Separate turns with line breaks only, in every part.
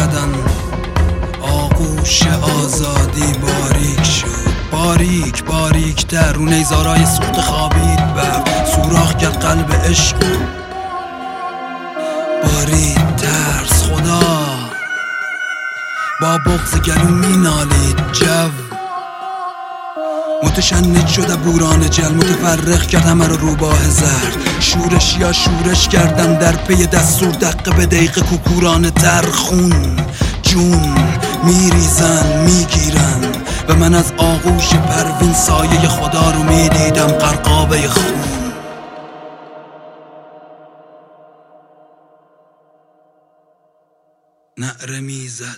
زدن آغوش آزادی باریک شد، باریک باریک در رو نیزارای سوخت خوابید بر سوراخ کرد قلب عشق بارید ترس. خدا با بغض گلو می نالید، جو متشنج شده بوران جل، متفرق کرد همه رو روباه زرد. شورش یا شورش کردن در پی دستور، دقیقه به دقیقه کوکوران ترخون جون میریزن میگیرن و من از آغوش پروین سایه خدا رو میدیدم قرقابه خون. نعره میزد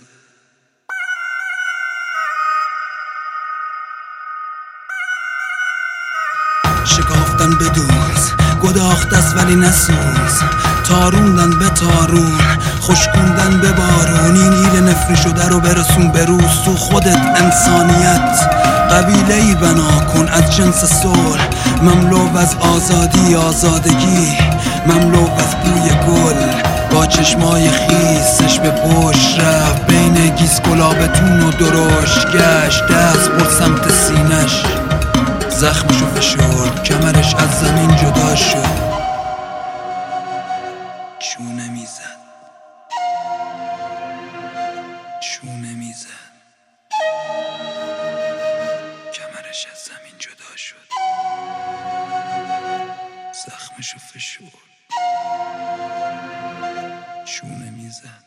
شکافتن بدوز، گداخت است ولی نسوز، تاروندن به تارون، خشکوندن به بارون. این ایل نفری شده رو برسون بروز تو خودت انسانیت. قبیله‌ای بنا کن از جنس صلح، مملو از آزادی آزادگی، مملو از بوی گل. با چشمای خیسش به پشت رفت، بین گیس گلابتون و درشت گشت، دست برد سمت سینش، زخمشو فشرد، کمرش از زمین جدا شد، چونه میزد، چونه میزد، کمرش از زمین جدا شد، زخمشو فشرد، چونه میزد.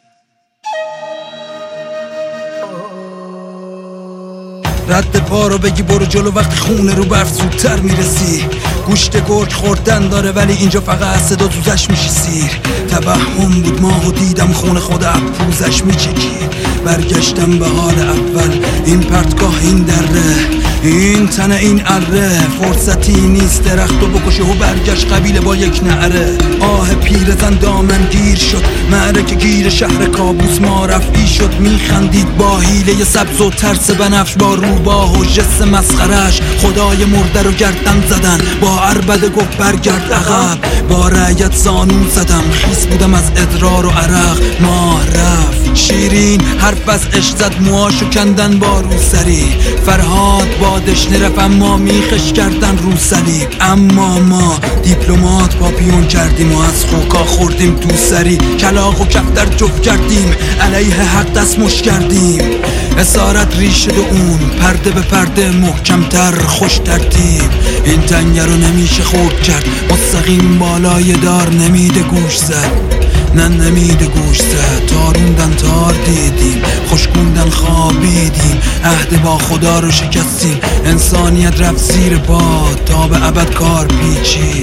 رد پا رو بگی برو جلو، وقتی خونه رو برف زودتر میرسی. گوشت گرگ خوردن داره ولی اینجا فقط صدا دوزش میشی سیر. توهم بود ماهو دیدم خونه خود پوزش میچکی. برگشتم به حال اول، این پرتگاه این دره، این تنه این اره. فرصتی نیست درختو بکشه و برگشت قبیله با یک نعره. آه پیرزن دامن گیر شد، معرکه گیر شهر کابوس ما رفعی شد. میخندید با حیله سبز و ترس بنفش، با روباه و جس مسخرش خدای مرده رو گردن زدن. با عربده گفت برگرد عقب، با رعیت زانو زدم، خیس بودم از ادرار و عرق. ماه رفت شیرین حرف از عشق زد، موهاشو کندن با روسری. فرهاد بادش نرفت اما میخش کردن رو صلیب. اما ما دیپلمات پاپیون کردیم و از خوکا خوردیم تو سری. کلاغ و کفتر جفت کردیم، علیه حق دست مش کردیم. اسارت ریشه دو اون، پرده به پرده محکمتر خوش ترتیب. این تنگه رو نمیشه خورد کرد، مستقیم بالای دار نمیده گوش زد، نه نمیده گوش زد. تاروندن تار دیدیم، خشکوندن خوابیدیم، عهد با خدا رو شکستیم. انسانیت رفت زیر پا، تا به ابد کار پیچید.